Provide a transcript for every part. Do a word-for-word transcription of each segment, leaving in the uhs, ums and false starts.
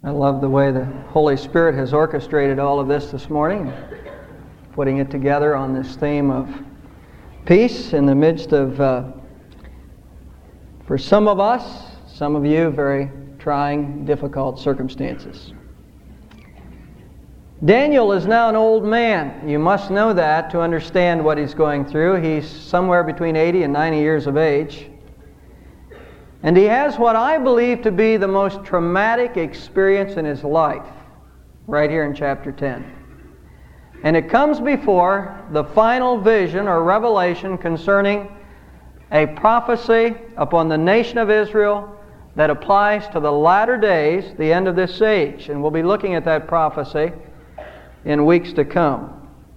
I love the way the Holy Spirit has orchestrated all of this this morning, putting it together on this theme of peace in the midst of, uh, for some of us, some of you, very trying, difficult circumstances. Daniel is now an old man. You must know that to understand what he's going through. He's somewhere between eighty and ninety years of age. And he has what I believe to be the most traumatic experience in his life, right here in chapter ten. And it comes before the final vision or revelation concerning a prophecy upon the nation of Israel that applies to the latter days, the end of this age. And we'll be looking at that prophecy in weeks to come.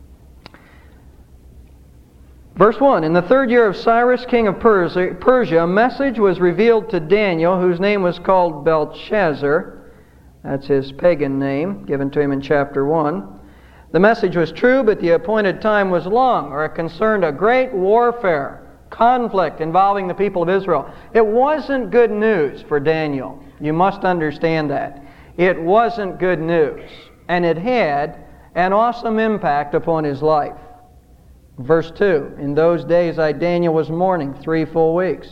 Verse one, in the third year of Cyrus, king of Persia, Persia, a message was revealed to Daniel, whose name was called Belshazzar. That's his pagan name, given to him in chapter one. The message was true, but the appointed time was long, or it concerned a great warfare, conflict involving the people of Israel. It wasn't good news for Daniel. You must understand that. It wasn't good news, and it had an awesome impact upon his life. Verse two, in those days I, Daniel, was mourning three full weeks.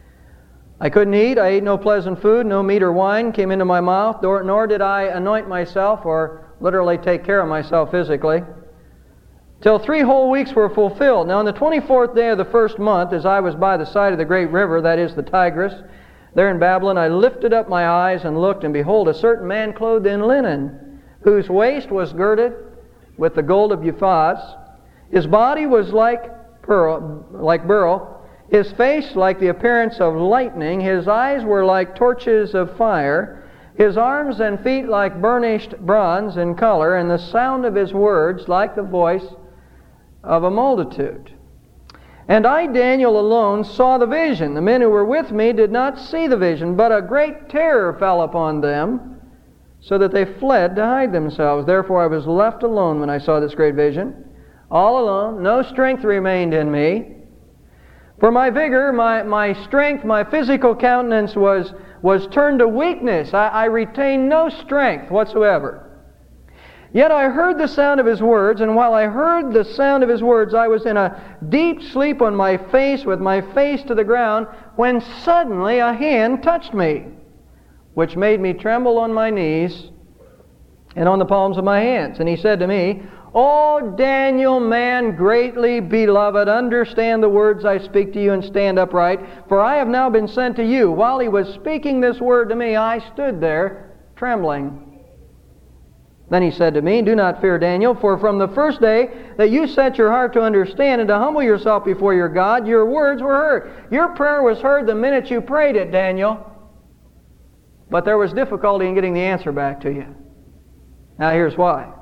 I couldn't eat, I ate no pleasant food, no meat or wine came into my mouth, nor, nor did I anoint myself or literally take care of myself physically, till three whole weeks were fulfilled. Now on the twenty-fourth day of the first month, as I was by the side of the great river, that is the Tigris, there in Babylon, I lifted up my eyes and looked, and behold, a certain man clothed in linen, whose waist was girded with the gold of Uphaz. His body was like pearl, like beryl, his face like the appearance of lightning, his eyes were like torches of fire, his arms and feet like burnished bronze in color, and the sound of his words like the voice of a multitude. And I, Daniel, alone saw the vision. The men who were with me did not see the vision, but a great terror fell upon them, so that they fled to hide themselves. Therefore I was left alone when I saw this great vision. All alone, no strength remained in me. For my vigor, my, my strength, my physical countenance was, was turned to weakness. I, I retained no strength whatsoever. Yet I heard the sound of his words, and while I heard the sound of his words, I was in a deep sleep on my face, with my face to the ground, when suddenly a hand touched me, which made me tremble on my knees and on the palms of my hands. And he said to me, O Daniel, man greatly beloved, understand the words I speak to you and stand upright, for I have now been sent to you. While he was speaking this word to me, I stood there trembling. Then he said to me, Do not fear, Daniel, for from the first day that you set your heart to understand and to humble yourself before your God, your words were heard. Your prayer was heard the minute you prayed it, Daniel. But there was difficulty in getting the answer back to you. Now here's why.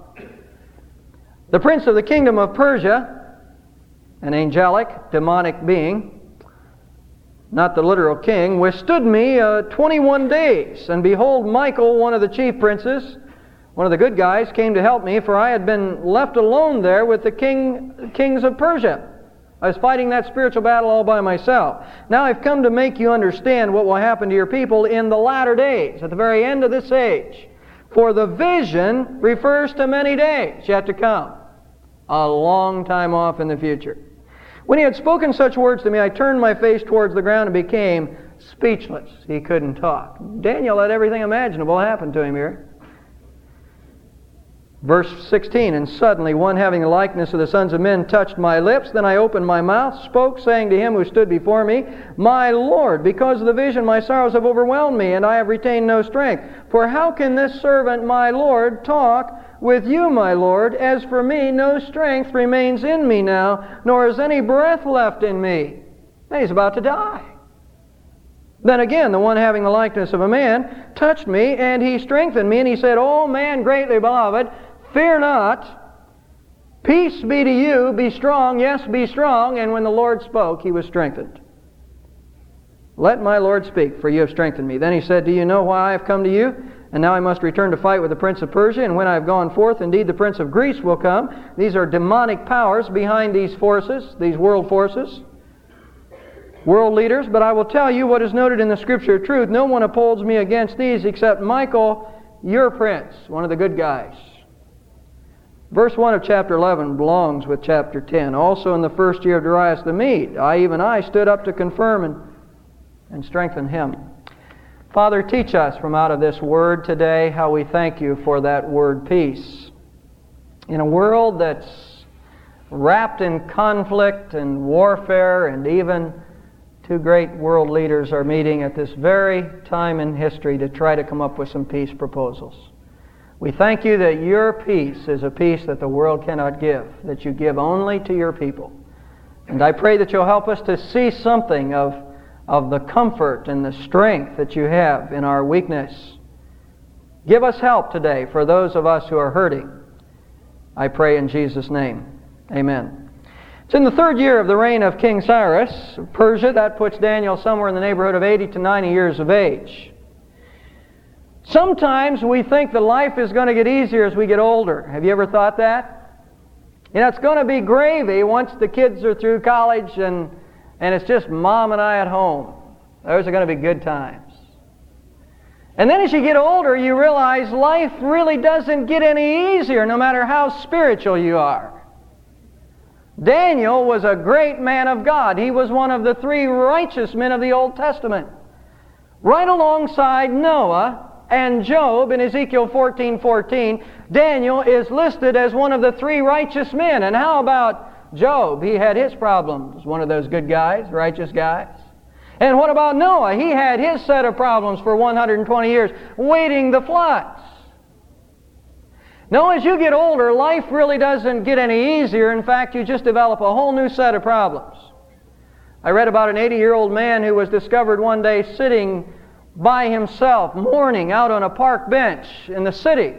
The prince of the kingdom of Persia, an angelic, demonic being, not the literal king, withstood me uh, twenty-one days. And behold, Michael, one of the chief princes, one of the good guys, came to help me, for I had been left alone there with the king, kings of Persia. I was fighting that spiritual battle all by myself. Now I've come to make you understand what will happen to your people in the latter days, at the very end of this age. For the vision refers to many days yet to come, a long time off in the future. When he had spoken such words to me, I turned my face towards the ground and became speechless. He couldn't talk. Daniel had everything imaginable happen to him here. Verse sixteen, and suddenly one having the likeness of the sons of men touched my lips. Then I opened my mouth, spoke, saying to him who stood before me, My Lord, because of the vision my sorrows have overwhelmed me, and I have retained no strength. For how can this servant, my Lord, talk with you, my Lord? As for me, no strength remains in me now, nor is any breath left in me. And he's about to die. Then again, the one having the likeness of a man touched me, and he strengthened me, and he said, O man greatly beloved, fear not. Peace be to you. Be strong. Yes, be strong. And when the Lord spoke, he was strengthened. Let my Lord speak, for you have strengthened me. Then he said, Do you know why I have come to you? And now I must return to fight with the prince of Persia. And when I have gone forth, indeed the prince of Greece will come. These are demonic powers behind these forces, these world forces. world leaders, but I will tell you what is noted in the Scripture of truth. No one upholds me against these except Michael, your prince, one of the good guys. Verse one of chapter eleven belongs with chapter ten. Also in the first year of Darius the Mede, I, even I, stood up to confirm and, and strengthen him. Father, teach us from out of this word today how we thank you for that word peace. In a world that's wrapped in conflict and warfare, and even two great world leaders are meeting at this very time in history to try to come up with some peace proposals. We thank you that your peace is a peace that the world cannot give, that you give only to your people. And I pray that you'll help us to see something of, of the comfort and the strength that you have in our weakness. Give us help today for those of us who are hurting. I pray in Jesus' name. Amen. It's in the third year of the reign of King Cyrus of Persia. That puts Daniel somewhere in the neighborhood of eighty to ninety years of age. Sometimes we think that life is going to get easier as we get older. Have you ever thought that? You know, it's going to be gravy once the kids are through college and, and it's just Mom and I at home. Those are going to be good times. And then as you get older, you realize life really doesn't get any easier no matter how spiritual you are. Daniel was a great man of God. He was one of the three righteous men of the Old Testament. Right alongside Noah and Job in Ezekiel fourteen fourteen, Daniel is listed as one of the three righteous men. And how about Job? He had his problems. One of those good guys, righteous guys. And what about Noah? He had his set of problems for one hundred twenty years, waiting the floods. Now, as you get older, life really doesn't get any easier. In fact, you just develop a whole new set of problems. I read about an eighty-year-old man who was discovered one day sitting by himself, mourning out on a park bench in the city.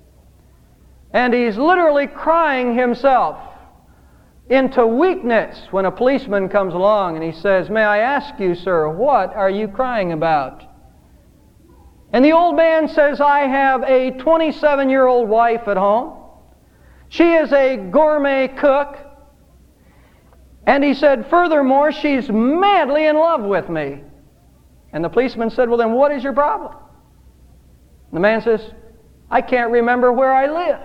And he's literally crying himself into weakness when a policeman comes along and he says, "May I ask you, sir, what are you crying about?" And the old man says, "I have a twenty-seven-year-old wife at home. She is a gourmet cook. And he said, furthermore, she's madly in love with me." And the policeman said, "Well, then what is your problem?" And the man says, "I can't remember where I live."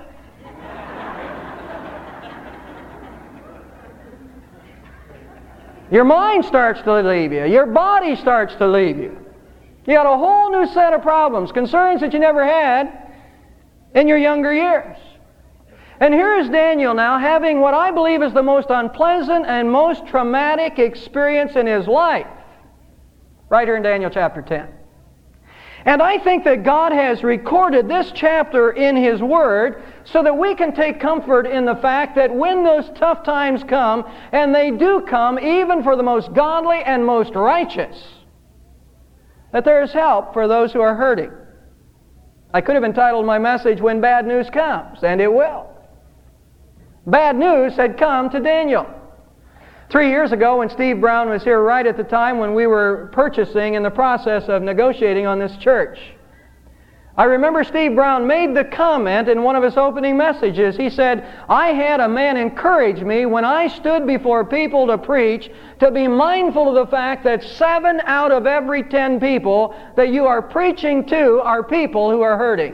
Your mind starts to leave you. Your body starts to leave you. You got a whole new set of problems, concerns that you never had in your younger years. And here is Daniel now having what I believe is the most unpleasant and most traumatic experience in his life. Right here in Daniel chapter ten. And I think that God has recorded this chapter in His Word so that we can take comfort in the fact that when those tough times come, and they do come even for the most godly and most righteous, that there is help for those who are hurting. I could have entitled my message, "When Bad News Comes," and it will. Bad news had come to Daniel. Three years ago, when Steve Brown was here, right at the time when we were purchasing in the process of negotiating on this church, I remember Steve Brown made the comment in one of his opening messages. He said, "I had a man encourage me when I stood before people to preach to be mindful of the fact that seven out of every ten people that you are preaching to are people who are hurting."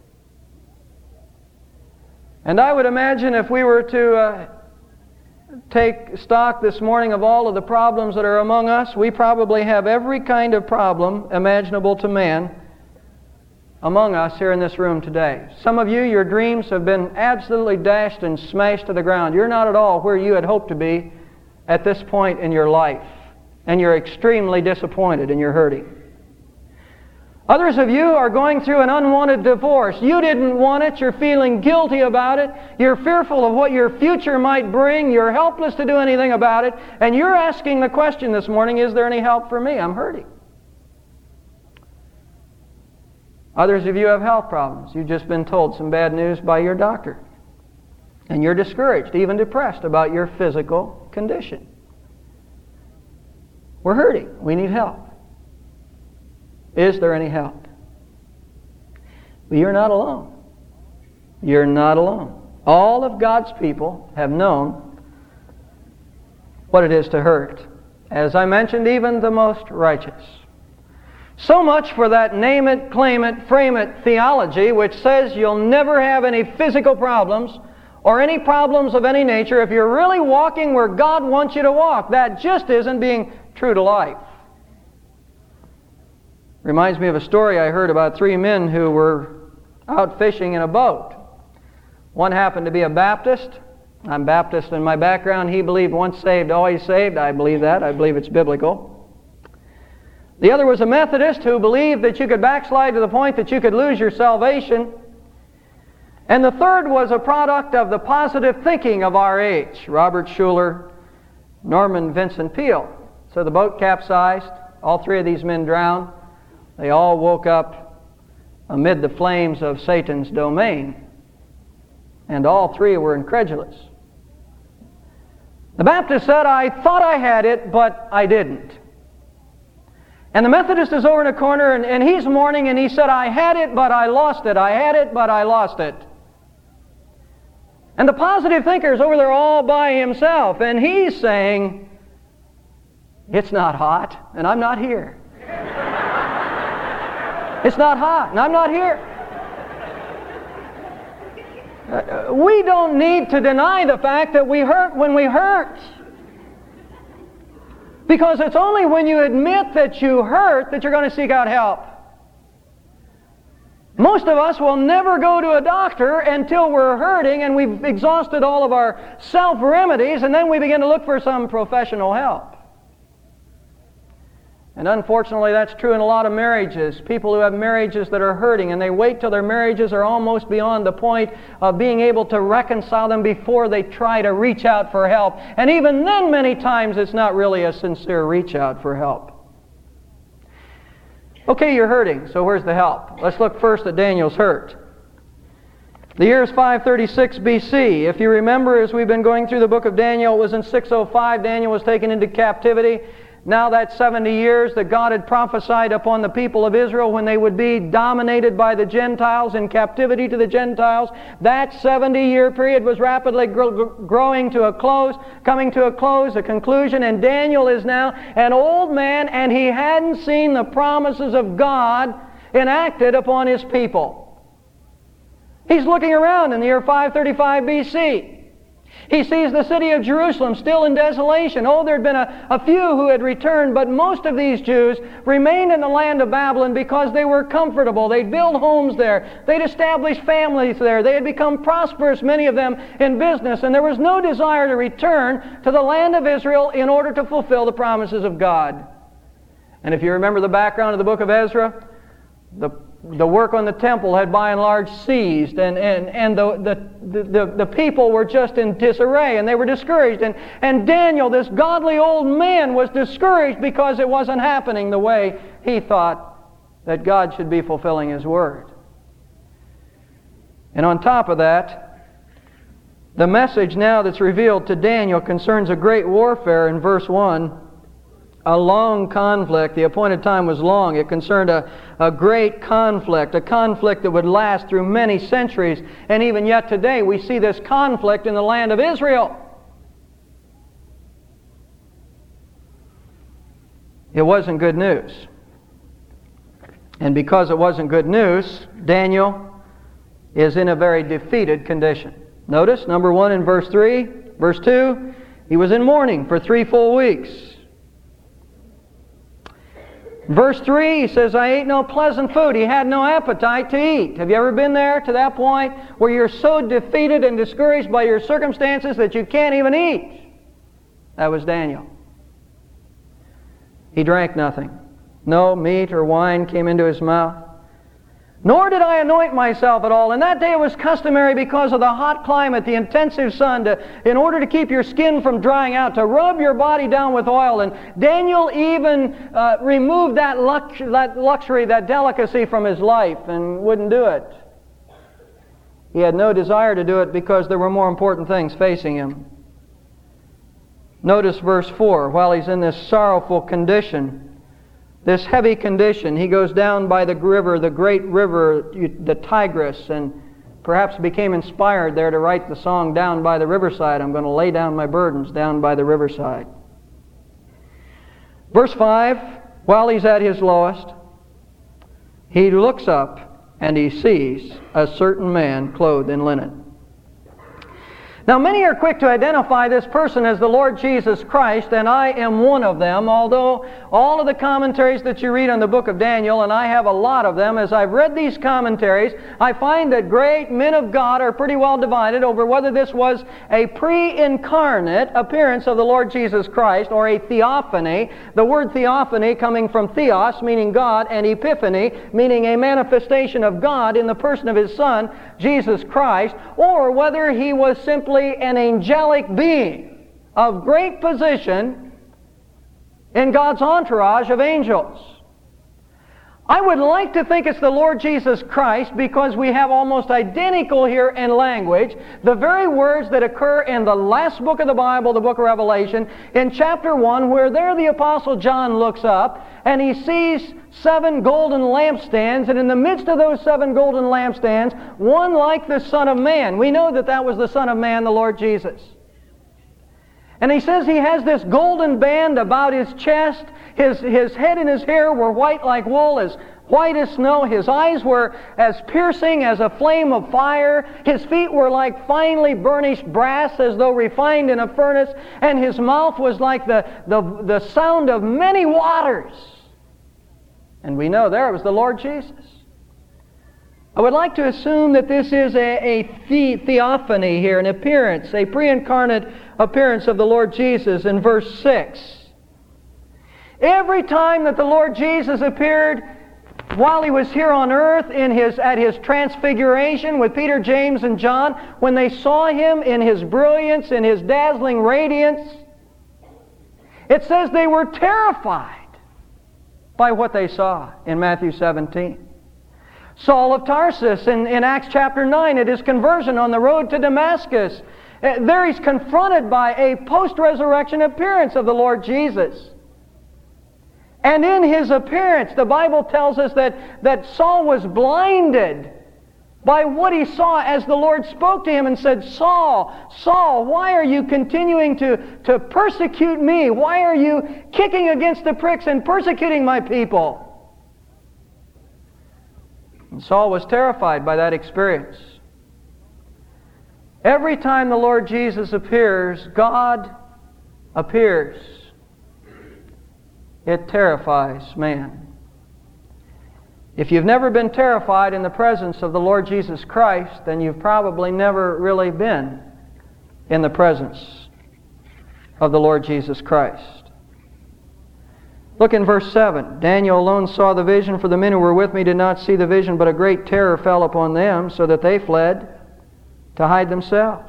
And I would imagine if we were to uh, take stock this morning of all of the problems that are among us, we probably have every kind of problem imaginable to man among us here in this room today. Some of you, your dreams have been absolutely dashed and smashed to the ground. You're not at all where you had hoped to be at this point in your life, and you're extremely disappointed and you're hurting. Others of you are going through an unwanted divorce. You didn't want it. You're feeling guilty about it. You're fearful of what your future might bring. You're helpless to do anything about it. And you're asking the question this morning, is there any help for me? I'm hurting. Others of you have health problems. You've just been told some bad news by your doctor. And you're discouraged, even depressed about your physical condition. We're hurting. We need help. Is there any help? Well, you're not alone. You're not alone. All of God's people have known what it is to hurt. As I mentioned, even the most righteous. So much for that name it, claim it, frame it theology, which says you'll never have any physical problems or any problems of any nature if you're really walking where God wants you to walk. That just isn't being true to life. Reminds me of a story I heard about three men who were out fishing in a boat. One happened to be a Baptist. I'm Baptist in my background. He believed once saved, always saved. I believe that. I believe it's biblical. The other was a Methodist who believed that you could backslide to the point that you could lose your salvation. And the third was a product of the positive thinking of our age, Robert Schuller, Norman Vincent Peale. So the boat capsized. All three of these men drowned. They all woke up amid the flames of Satan's domain. And all three were incredulous. The Baptist said, I thought I had it, but I didn't. And the Methodist is over in a corner, and, and he's mourning, and he said, I had it, but I lost it. I had it, but I lost it. And the positive thinker is over there all by himself, and he's saying, it's not hot, and I'm not here. It's not hot, and I'm not here. Uh, we don't need to deny the fact that we hurt when we hurt. Because it's only when you admit that you hurt that you're going to seek out help. Most of us will never go to a doctor until we're hurting and we've exhausted all of our self-remedies, and then we begin to look for some professional help. And unfortunately, that's true in a lot of marriages. People who have marriages that are hurting, and they wait till their marriages are almost beyond the point of being able to reconcile them before they try to reach out for help. And even then, many times, it's not really a sincere reach out for help. Okay, you're hurting, so where's the help? Let's look first at Daniel's hurt. The year is five thirty-six B C. If you remember, as we've been going through the book of Daniel, it was in six oh five Daniel was taken into captivity. Now that's seventy years that God had prophesied upon the people of Israel when they would be dominated by the Gentiles, in captivity to the Gentiles. That seventy-year period was rapidly gr- growing to a close, coming to a close, a conclusion, and Daniel is now an old man, and he hadn't seen the promises of God enacted upon his people. He's looking around in the year five thirty-five B C. He sees the city of Jerusalem still in desolation. Oh, there had been a, a few who had returned, but most of these Jews remained in the land of Babylon because they were comfortable. They'd built homes there. They'd established families there. They had become prosperous, many of them, in business. And there was no desire to return to the land of Israel in order to fulfill the promises of God. And if you remember the background of the book of Ezra, the The work on the temple had by and large ceased, and, and, and the, the, the, the people were just in disarray, and they were discouraged. And, and Daniel, this godly old man, was discouraged because it wasn't happening the way he thought that God should be fulfilling His Word. And on top of that, the message now that's revealed to Daniel concerns a great warfare in verse one. A long conflict. The appointed time was long. It concerned a, a great conflict, a conflict that would last through many centuries. And even yet today we see this conflict in the land of Israel. It wasn't good news. And because it wasn't good news, Daniel is in a very defeated condition. Notice, number one in verse three. Verse two, he was in mourning for three full weeks. Verse three, he says, I ate no pleasant food. He had no appetite to eat. Have you ever been there to that point where you're so defeated and discouraged by your circumstances that you can't even eat? That was Daniel. He drank nothing. No meat or wine came into his mouth. Nor did I anoint myself at all. And that day it was customary because of the hot climate, the intensive sun, to, in order to keep your skin from drying out, to rub your body down with oil. And Daniel even uh, removed that, lux- that luxury, that delicacy from his life and wouldn't do it. He had no desire to do it because there were more important things facing him. Notice verse four. While he's in this sorrowful condition, this heavy condition, he goes down by the river, the great river, the Tigris, and perhaps became inspired there to write the song, Down by the Riverside. I'm going to lay down my burdens down by the riverside. Verse five, while he's at his lowest, he looks up and he sees a certain man clothed in linen. Now, many are quick to identify this person as the Lord Jesus Christ, and I am one of them, although all of the commentaries that you read on the book of Daniel, and I have a lot of them, as I've read these commentaries, I find that great men of God are pretty well divided over whether this was a pre-incarnate appearance of the Lord Jesus Christ or a theophany, the word theophany coming from theos, meaning God, and epiphany, meaning a manifestation of God in the person of His Son, Jesus Christ, or whether He was simply an angelic being of great position in God's entourage of angels. I would like to think it's the Lord Jesus Christ because we have almost identical here in language the very words that occur in the last book of the Bible, the book of Revelation, in chapter one, where there the Apostle John looks up and he sees seven golden lampstands, and in the midst of those seven golden lampstands, one like the Son of Man. We know that that was the Son of Man, the Lord Jesus. And he says he has this golden band about his chest. His, his head and his hair were white like wool, as white as snow. His eyes were as piercing as a flame of fire. His feet were like finely burnished brass, as though refined in a furnace. And his mouth was like the, the, the sound of many waters. And we know there it was the Lord Jesus. I would like to assume that this is a, a the, theophany here, an appearance, a pre-incarnate appearance of the Lord Jesus in verse six. Every time that the Lord Jesus appeared while He was here on earth in his, at His transfiguration with Peter, James, and John, when they saw Him in His brilliance, in His dazzling radiance, it says they were terrified by what they saw in Matthew seventeen. Saul of Tarsus in, in Acts chapter nine at his conversion on the road to Damascus. Uh, there he's confronted by a post-resurrection appearance of the Lord Jesus. And in His appearance, the Bible tells us that, that Saul was blinded by what he saw as the Lord spoke to him and said, Saul, Saul, why are you continuing to, to persecute me? Why are you kicking against the pricks and persecuting my people? And Saul was terrified by that experience. Every time the Lord Jesus appears, God appears. It terrifies man. If you've never been terrified in the presence of the Lord Jesus Christ, then you've probably never really been in the presence of the Lord Jesus Christ. Look in verse seven. Daniel alone saw the vision, for the men who were with me did not see the vision, but a great terror fell upon them, so that they fled to hide themselves.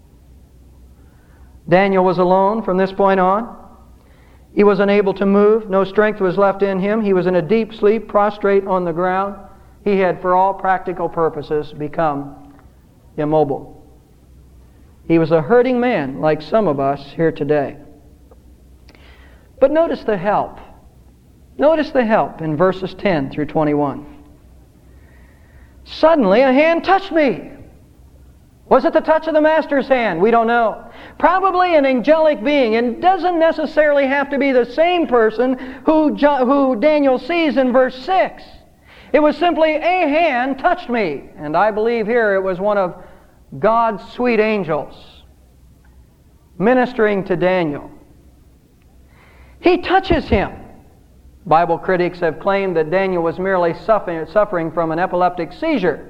Daniel was alone from this point on. He was unable to move. No strength was left in him. He was in a deep sleep, prostrate on the ground. He had, for all practical purposes, become immobile. He was a hurting man, like some of us here today. But notice the help. Notice the help in verses ten through twenty-one. Suddenly a hand touched me. Was it the touch of the Master's hand? We don't know. Probably an angelic being, and doesn't necessarily have to be the same person who, who Daniel sees in verse six. It was simply a hand touched me, and I believe here it was one of God's sweet angels ministering to Daniel. He touches him. Bible critics have claimed that Daniel was merely suffering, suffering from an epileptic seizure.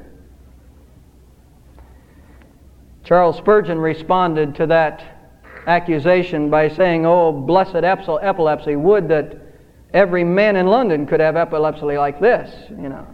Charles Spurgeon responded to that accusation by saying, "Oh, blessed epilepsy, would that every man in London could have epilepsy like this," you know.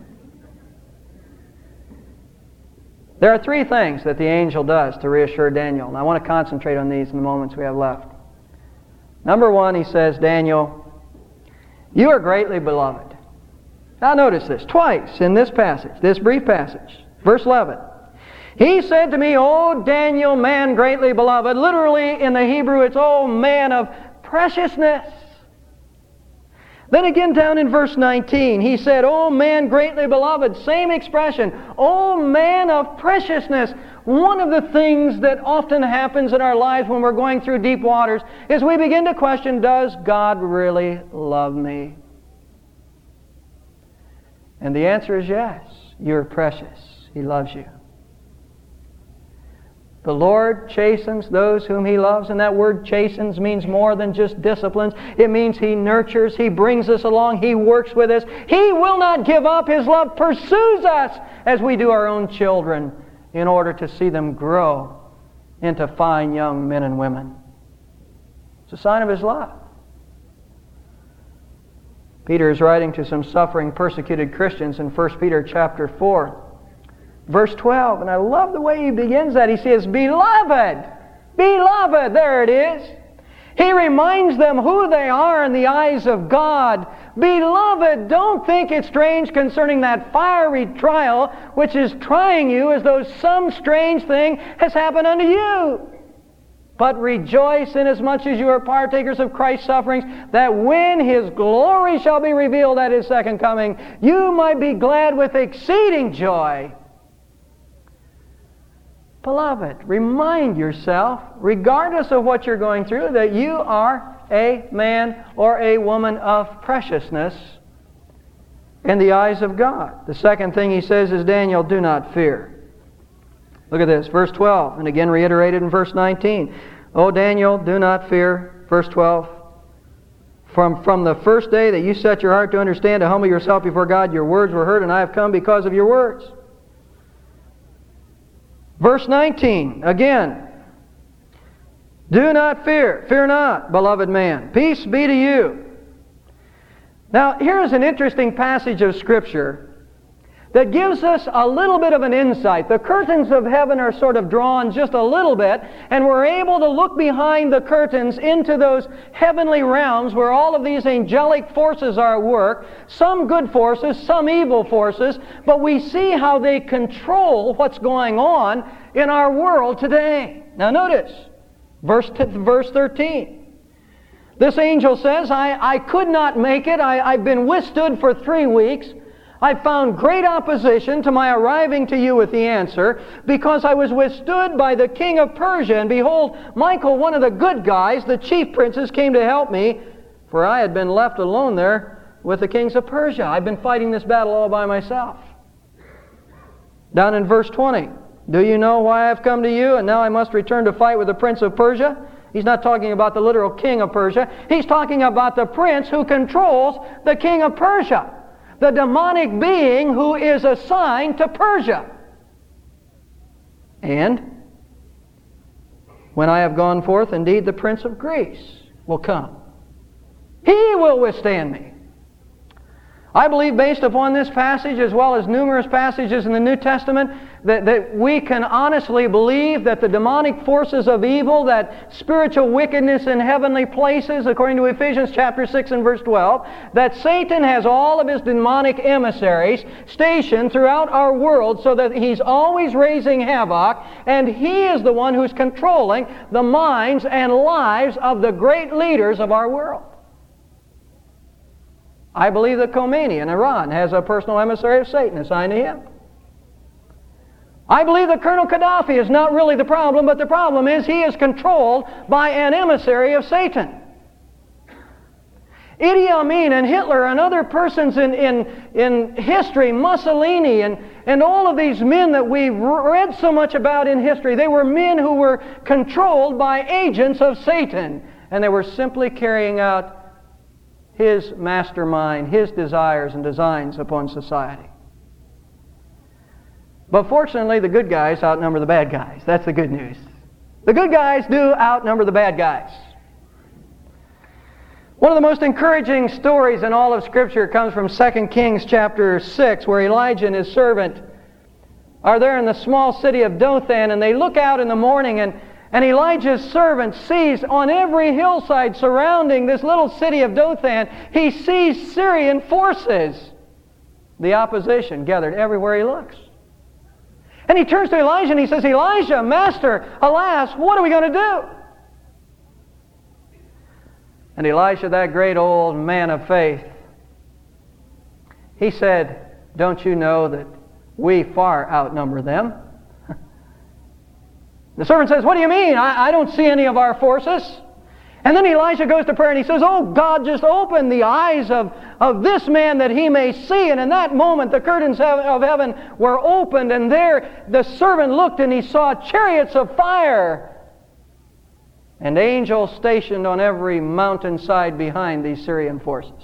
There are three things that the angel does to reassure Daniel, and I want to concentrate on these in the moments we have left. Number one, he says, Daniel, you are greatly beloved. Now notice this, twice in this passage, this brief passage. Verse eleven. He said to me, O Daniel, man greatly beloved. Literally in the Hebrew, it's, O man of preciousness. Then again down in verse nineteen, he said, O man greatly beloved. Same expression. O man of preciousness. One of the things that often happens in our lives when we're going through deep waters is we begin to question, does God really love me? And the answer is yes. You're precious. He loves you. The Lord chastens those whom He loves, and that word chastens means more than just disciplines. It means He nurtures, He brings us along, He works with us. He will not give up. His love pursues us as we do our own children in order to see them grow into fine young men and women. It's a sign of His love. Peter is writing to some suffering, persecuted Christians in First Peter chapter four. Verse twelve, and I love the way he begins that. He says, Beloved, beloved, there it is. He reminds them who they are in the eyes of God. Beloved, don't think it strange concerning that fiery trial which is trying you as though some strange thing has happened unto you. But rejoice inasmuch as you are partakers of Christ's sufferings, that when His glory shall be revealed at His second coming, you might be glad with exceeding joy. Beloved, remind yourself, regardless of what you're going through, that you are a man or a woman of preciousness in the eyes of God. The second thing he says is, Daniel, do not fear. Look at this, verse twelve, and again reiterated in verse nineteen. O Daniel, do not fear. Verse twelve. From, from the first day that you set your heart to understand, to humble yourself before God, your words were heard, and I have come because of your words. Verse nineteen, again. Do not fear. Fear not, beloved man. Peace be to you. Now, here is an interesting passage of Scripture that gives us a little bit of an insight. The curtains of heaven are sort of drawn just a little bit, and we're able to look behind the curtains into those heavenly realms where all of these angelic forces are at work, some good forces, some evil forces, but we see how they control what's going on in our world today. Now notice, verse, t- verse thirteen. This angel says, I, I could not make it. I, I've been withstood for three weeks. I found great opposition to my arriving to you with the answer, because I was withstood by the king of Persia. And behold, Michael, one of the good guys, the chief princes, came to help me, for I had been left alone there with the kings of Persia. I've been fighting this battle all by myself. Down in verse twenty, do you know why I've come to you, and now I must return to fight with the prince of Persia? He's not talking about the literal king of Persia. He's talking about the prince who controls the king of Persia, the demonic being who is assigned to Persia. And when I have gone forth, indeed the prince of Greece will come. He will withstand me. I believe, based upon this passage as well as numerous passages in the New Testament, that, that we can honestly believe that the demonic forces of evil, that spiritual wickedness in heavenly places, according to Ephesians chapter six and verse twelve, that Satan has all of his demonic emissaries stationed throughout our world so that he's always raising havoc, and he is the one who's controlling the minds and lives of the great leaders of our world. I believe that Khomeini in Iran has a personal emissary of Satan assigned to him. I believe that Colonel Gaddafi is not really the problem, but the problem is he is controlled by an emissary of Satan. Idi Amin and Hitler and other persons in, in, in history, Mussolini and, and all of these men that we've read so much about in history, they were men who were controlled by agents of Satan, and they were simply carrying out his mastermind, his desires and designs upon society. But fortunately, the good guys outnumber the bad guys. That's the good news. The good guys do outnumber the bad guys. One of the most encouraging stories in all of Scripture comes from Second Kings chapter six, where Elijah and his servant are there in the small city of Dothan, and they look out in the morning, and And Elijah's servant sees on every hillside surrounding this little city of Dothan, he sees Syrian forces, the opposition, gathered everywhere he looks. And he turns to Elijah and he says, Elijah, Master, alas, what are we going to do? And Elisha, that great old man of faith, he said, don't you know that we far outnumber them? The servant says, what do you mean? I, I don't see any of our forces. And then Elijah goes to prayer and he says, "Oh God, just open the eyes of, of this man that he may see." And in that moment the curtains of heaven were opened, and there the servant looked and he saw chariots of fire and angels stationed on every mountainside behind these Syrian forces.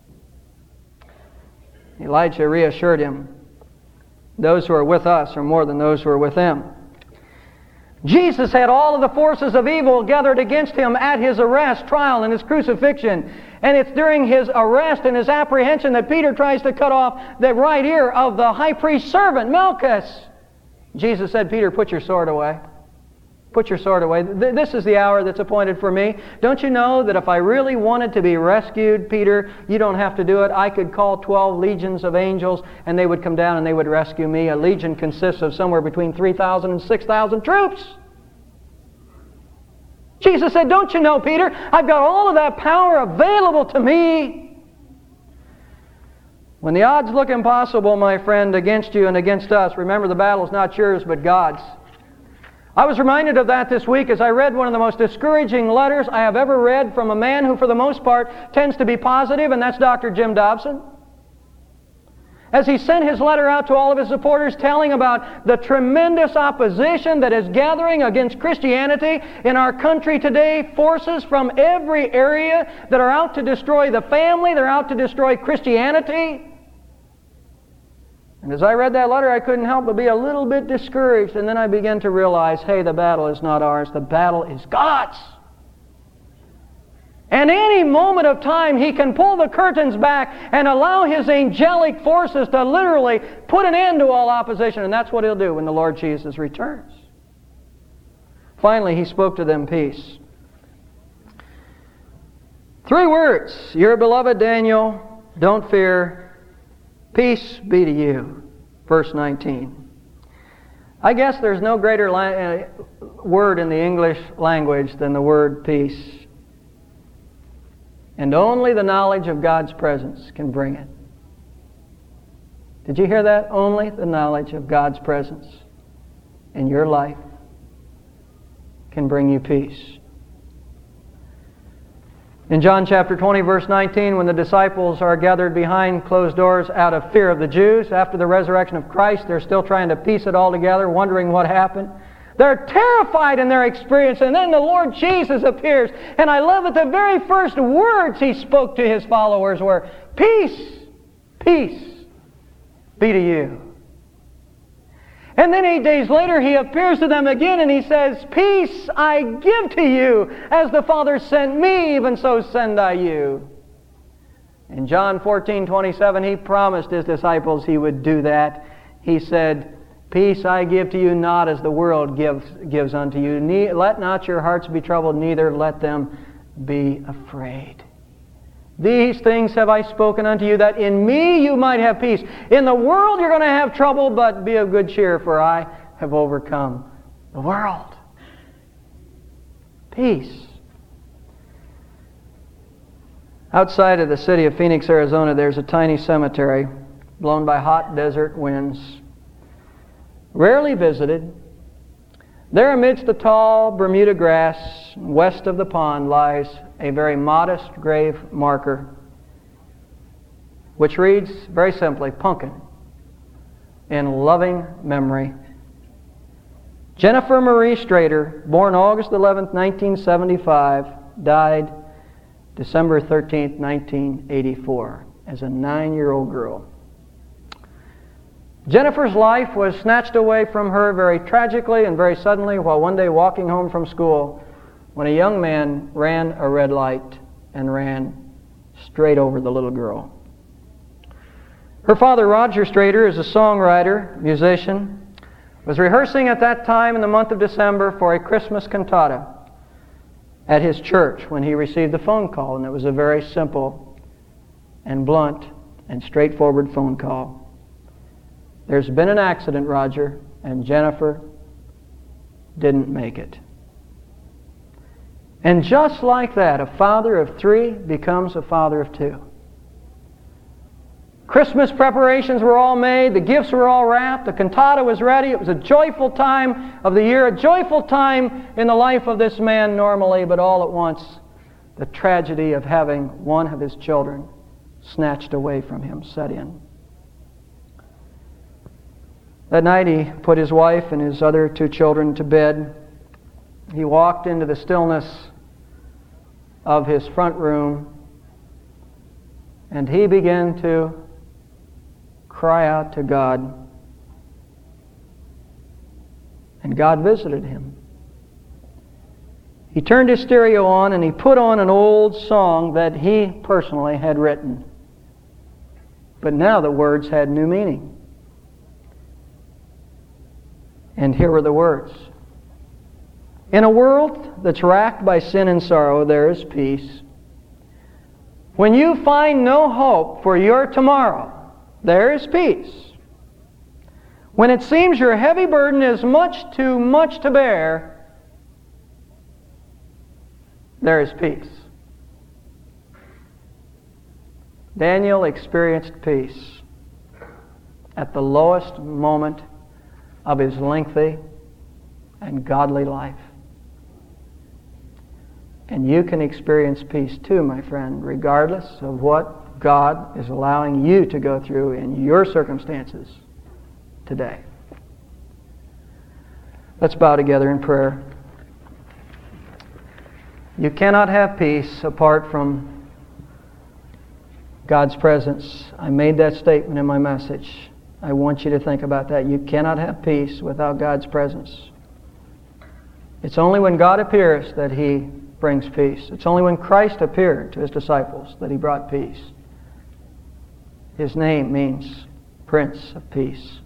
Elijah reassured him, "Those who are with us are more than those who are with them." Jesus had all of the forces of evil gathered against him at his arrest, trial, and his crucifixion. And it's during his arrest and his apprehension that Peter tries to cut off the right ear of the high priest's servant, Malchus. Jesus said, "Peter, put your sword away. Put your sword away. This is the hour that's appointed for me. Don't you know that if I really wanted to be rescued, Peter, you don't have to do it. I could call twelve legions of angels and they would come down and they would rescue me. A legion consists of somewhere between three thousand and six thousand troops." Jesus said, "Don't you know, Peter, I've got all of that power available to me." When the odds look impossible, my friend, against you and against us, remember the battle is not yours but God's. I was reminded of that this week as I read one of the most discouraging letters I have ever read from a man who for the most part tends to be positive, and that's Doctor Jim Dobson. As he sent his letter out to all of his supporters telling about the tremendous opposition that is gathering against Christianity in our country today, forces from every area that are out to destroy the family, they're out to destroy Christianity. And as I read that letter, I couldn't help but be a little bit discouraged. And then I began to realize, hey, the battle is not ours. The battle is God's. And any moment of time, He can pull the curtains back and allow His angelic forces to literally put an end to all opposition. And that's what He'll do when the Lord Jesus returns. Finally, He spoke to them peace. Three words. Your beloved Daniel, don't fear. Peace be to you. Verse nineteen. I guess there's no greater la- uh, word in the English language than the word peace. And only the knowledge of God's presence can bring it. Did you hear that? Only the knowledge of God's presence in your life can bring you peace. In John chapter twenty, verse nineteen, when the disciples are gathered behind closed doors out of fear of the Jews, after the resurrection of Christ, they're still trying to piece it all together, wondering what happened. They're terrified in their experience, and then the Lord Jesus appears. And I love that the very first words He spoke to His followers were, "Peace, peace be to you." And then eight days later, He appears to them again and He says, "Peace I give to you. As the Father sent me, even so send I you." In John fourteen twenty-seven, He promised His disciples He would do that. He said, "Peace I give to you, not as the world gives, gives unto you. Ne- let not your hearts be troubled, neither let them be afraid. These things have I spoken unto you, that in me you might have peace. In the world you're going to have trouble, but be of good cheer, for I have overcome the world." Peace. Outside of the city of Phoenix, Arizona, there's a tiny cemetery blown by hot desert winds, rarely visited. There amidst the tall Bermuda grass, west of the pond, lies a very modest grave marker, which reads very simply, "Punkin, in loving memory." Jennifer Marie Strader, born August eleventh, nineteen seventy-five, died December thirteenth, nineteen eighty-four, as a nine-year-old girl. Jennifer's life was snatched away from her very tragically and very suddenly while one day walking home from school when a young man ran a red light and ran straight over the little girl. Her father, Roger Strader, is a songwriter, musician, was rehearsing at that time in the month of December for a Christmas cantata at his church when he received the phone call, and it was a very simple and blunt and straightforward phone call. "There's been an accident, Roger, and Jennifer didn't make it." And just like that, a father of three becomes a father of two. Christmas preparations were all made, the gifts were all wrapped, the cantata was ready. It was a joyful time of the year, a joyful time in the life of this man normally, but all at once the tragedy of having one of his children snatched away from him set in. That night he put his wife and his other two children to bed. He walked into the stillness of his front room and he began to cry out to God. And God visited him. He turned his stereo on and he put on an old song that he personally had written. But now the words had new meaning. And here were the words. In a world that's racked by sin and sorrow, there is peace. When you find no hope for your tomorrow, there is peace. When it seems your heavy burden is much too much to bear, there is peace. Daniel experienced peace at the lowest moment of his lengthy and godly life. And you can experience peace too, my friend, regardless of what God is allowing you to go through in your circumstances today. Let's bow together in prayer. You cannot have peace apart from God's presence. I made that statement in my message. I want you to think about that. You cannot have peace without God's presence. It's only when God appears that He brings peace. It's only when Christ appeared to His disciples that He brought peace. His name means Prince of Peace.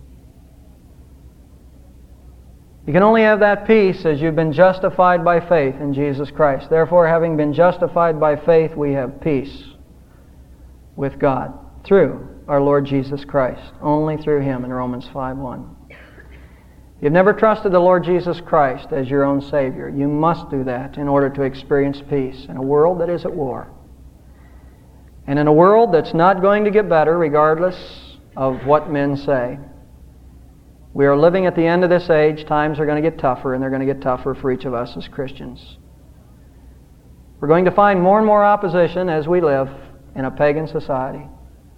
You can only have that peace as you've been justified by faith in Jesus Christ. Therefore, having been justified by faith, we have peace with God through our Lord Jesus Christ. Only through Him in Romans five one. If you've never trusted the Lord Jesus Christ as your own Savior, you must do that in order to experience peace in a world that is at war. And in a world that's not going to get better regardless of what men say. We are living at the end of this age. Times are going to get tougher, and they're going to get tougher for each of us as Christians. We're going to find more and more opposition as we live in a pagan society.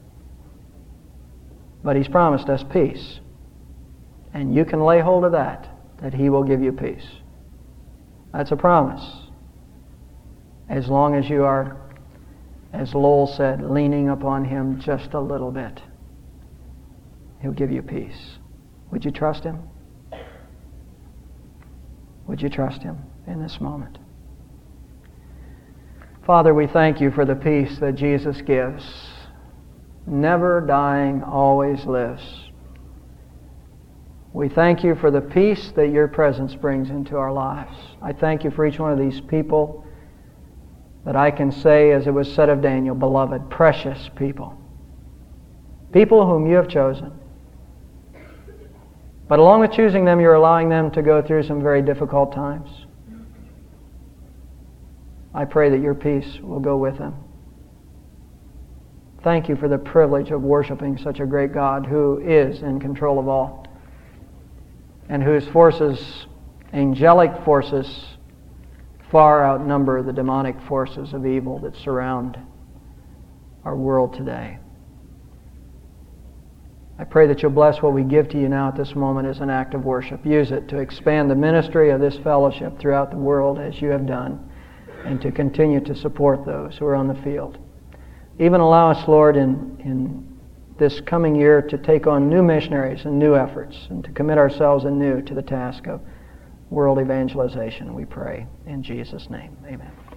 But He's promised us peace. And you can lay hold of that, that He will give you peace. That's a promise. As long as you are, as Lowell said, leaning upon Him just a little bit. He'll give you peace. Would you trust Him? Would you trust Him in this moment? Father, we thank You for the peace that Jesus gives. Never dying, always lives. We thank You for the peace that Your presence brings into our lives. I thank You for each one of these people that I can say, as it was said of Daniel, beloved, precious people. People whom You have chosen. But along with choosing them, You're allowing them to go through some very difficult times. I pray that Your peace will go with them. Thank You for the privilege of worshiping such a great God who is in control of all, and whose forces, angelic forces, far outnumber the demonic forces of evil that surround our world today. I pray that You'll bless what we give to You now at this moment as an act of worship. Use it to expand the ministry of this fellowship throughout the world as You have done, and to continue to support those who are on the field. Even allow us, Lord, in, in this coming year to take on new missionaries and new efforts, and to commit ourselves anew to the task of world evangelization, we pray. In Jesus' name, amen.